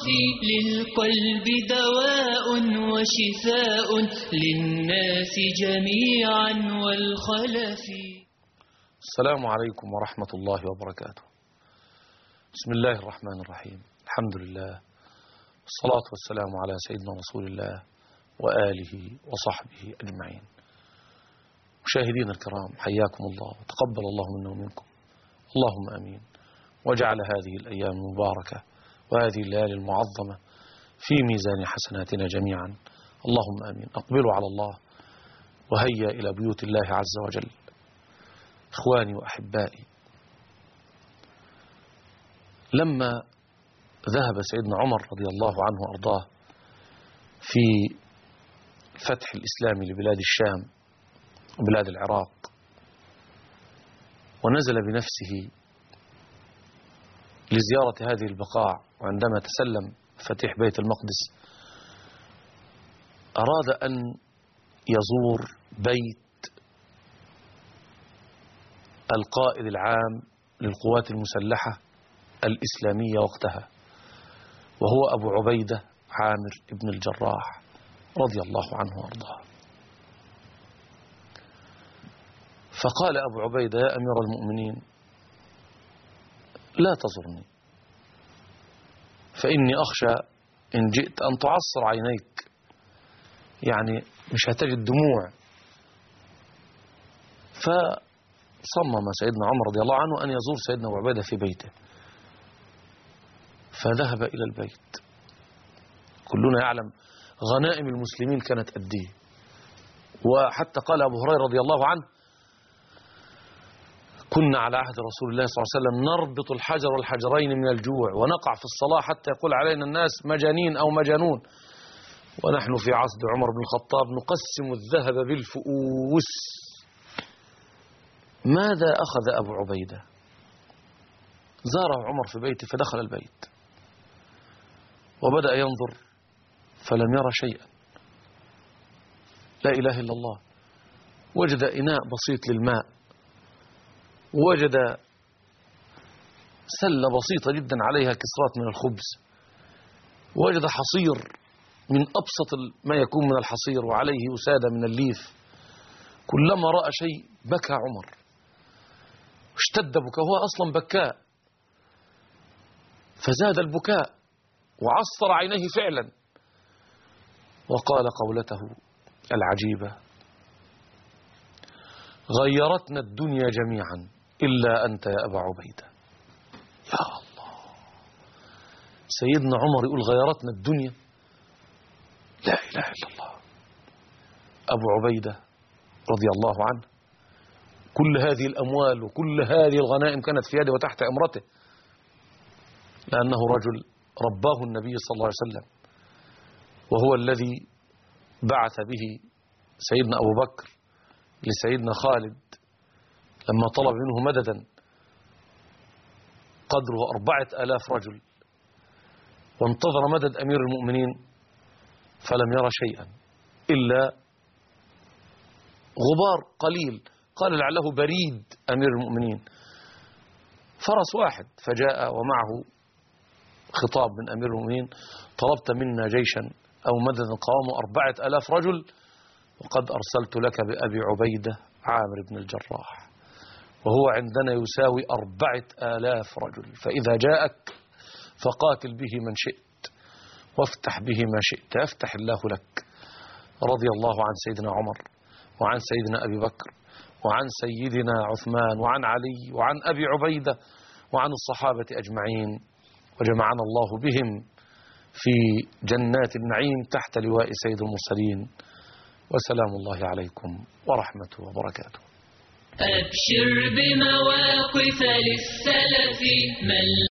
صافي للقلب دواء وشفاء للناس جميعا والخلف. السلام عليكم ورحمة الله وبركاته. بسم الله الرحمن الرحيم. الحمد لله والصلاة والسلام على سيدنا رسول الله وآله وصحبه أجمعين. مشاهدين الكرام، حياكم الله وتقبل الله منا ومنكم، اللهم أمين. وجعل هذه الأيام المباركة وهذه الليالي المعظمة في ميزان حسناتنا جميعا، اللهم أمين. أقبلوا على الله وهيا إلى بيوت الله عز وجل. إخواني وأحبائي، لما ذهب سيدنا عمر رضي الله عنه وأرضاه في الفتح الإسلامي لبلاد الشام وبلاد العراق، ونزل بنفسه لزيارة هذه البقاع، وعندما تسلم فتح بيت المقدس أراد أن يزور بيت القائد العام للقوات المسلحة الإسلامية وقتها، وهو أبو عبيدة عامر بن الجراح رضي الله عنه وأرضاه. فقال أبو عبيدة: يا أمير المؤمنين، لا تزرني، فإني أخشى إن جئت أن تعصر عينيك، يعني مش هتجد دموع. فصمم سيدنا عمر رضي الله عنه أن يزور سيدنا أبو عبيدة في بيته، فذهب إلى البيت. كلنا يعلم غنائم المسلمين كانت قد ايه، وحتى قال أبو هريرة رضي الله عنه: كنا على عهد رسول الله صلى الله عليه وسلم نربط الحجر والحجرين من الجوع، ونقع في الصلاة حتى يقول علينا الناس مجانين أو مجانون، ونحن في عصر عمر بن الخطاب نقسم الذهب بالفؤوس. ماذا أخذ أبو عبيدة؟ زاره عمر في بيته، فدخل البيت وبدأ ينظر فلم يرى شيئا. لا إله إلا الله. وجد إناء بسيط للماء، وجد سلة بسيطة جدا عليها كسرات من الخبز، وجد حصير من أبسط ما يكون من الحصير، وعليه وسادة من الليف. كلما رأى شيء بكى عمر، اشتد بكاء، هو أصلا بكاء، فزاد البكاء وعصر عينيه فعلا، وقال قولته العجيبة: غيرتنا الدنيا جميعا إلا أنت يا أبا عبيدة. يا الله، سيدنا عمر يقول غيرتنا الدنيا؟ لا إله إلا الله. أبو عبيدة رضي الله عنه كل هذه الأموال وكل هذه الغنائم كانت في يده وتحت أمرته، لأنه رجل رباه النبي صلى الله عليه وسلم، وهو الذي بعث به سيدنا أبو بكر لسيدنا خالد لما طلب منه مددا قدره 4000 رجل، وانتظر مدد أمير المؤمنين فلم يرى شيئا إلا غبار قليل، قال لعله بريد أمير المؤمنين. فرس واحد فجاء ومعه خطاب من أمير المؤمنين: طلبت منا جيشا أو مددا قوامه 4000 رجل، وقد أرسلت لك بأبي عبيدة عامر بن الجراح، وهو عندنا يساوي 4000 رجل، فإذا جاءك فقاتل به من شئت وافتح به ما شئت يفتح الله لك. رضي الله عن سيدنا عمر وعن سيدنا أبي بكر وعن سيدنا عثمان وعن علي وعن أبي عبيدة وعن الصحابة أجمعين، وجمعنا الله بهم في جنات النعيم تحت لواء سيد المرسلين. وسلام الله عليكم ورحمته وبركاته. أبشر بمواقف للسلف